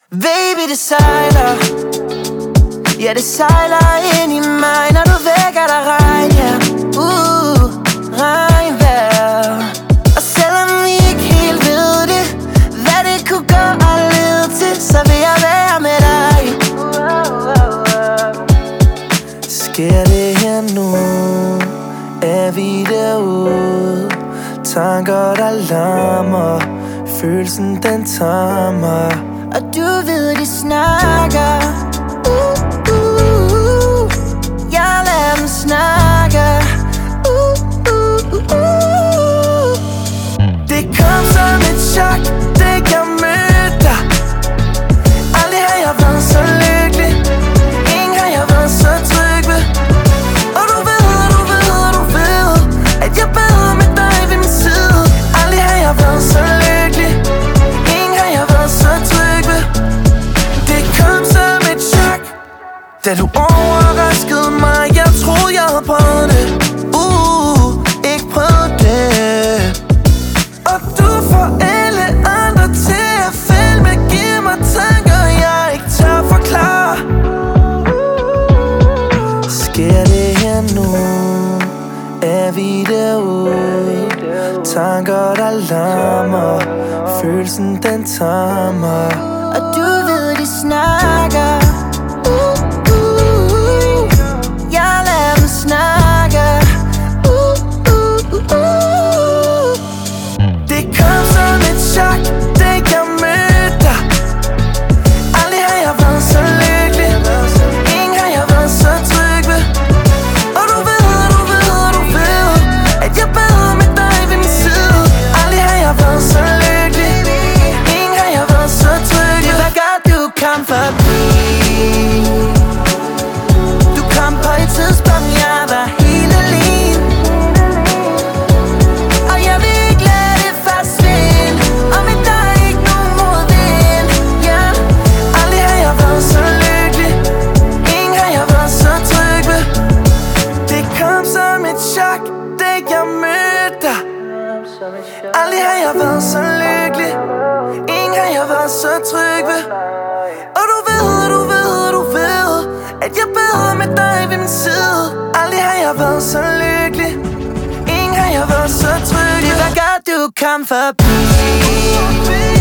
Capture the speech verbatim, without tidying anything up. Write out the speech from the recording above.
Baby, det sejler. Ja, det sejler ind i mig, når du vækker dig regn, ja. Uh, regnvejr. Og selvom vi ikke helt ved det, hvad det kunne gå og lede til, så vil jeg være med dig. Sker det her nu? Er vi derude? Tanker der larmer, følelsen den tager mig. Og du ved de snakker. Uh, uh, uh. Jeg lader dem snakke. uh, uh, uh, uh. Det kom som et chok, det jeg mødte dig. Aldrig har jeg været så lykkelig, ingen har jeg været så tryg ved. Og du ved, du ved, du ved, at jeg beder med dig ved min side. Aldrig har jeg været så lykkelig, ingen har jeg været så tryg ved. Det kom som et chok, da du overraskede mig. Jeg troede jeg havde prøvet det, uh, ikke prøvet det. Og du får alle andre til at filme, giv mig tanker jeg ikke tør forklare. Sker det her nu? Er vi derude? Tanker der larmer, følelsen den tager mig. Og du ved de snakker. uh, uh, uh. Jeg lader dem snakke. uh, uh, uh, uh. Det kom som et chok, det jeg mødte dig. Aldrig har jeg været så lykkelig, ingen har jeg været så tryg ved. Og du ved, du ved, du ved, at jeg beder med dig ved min side. Aldrig har jeg været så lykkelig, ingen har jeg været så tryg ved. Det var godt du kom forbi. Du kom på et tidspunkt, jeg var helt alene. Og jeg vil ikke lade det forsvinde, og med dig ikke nogen modvind, yeah. Aldrig har jeg været så lykkelig, ingen har jeg været så tryg ved. Det kom som et chok, da jeg mødte dig. Aldrig har jeg været så lykkelig, ingen har jeg været så tryg ved. Og du ved, du ved, du ved, at jeg beder med dig ved min side. Aldrig har jeg været så lykkelig, ingen har jeg været så tryg ved. Det var godt du kom forbi.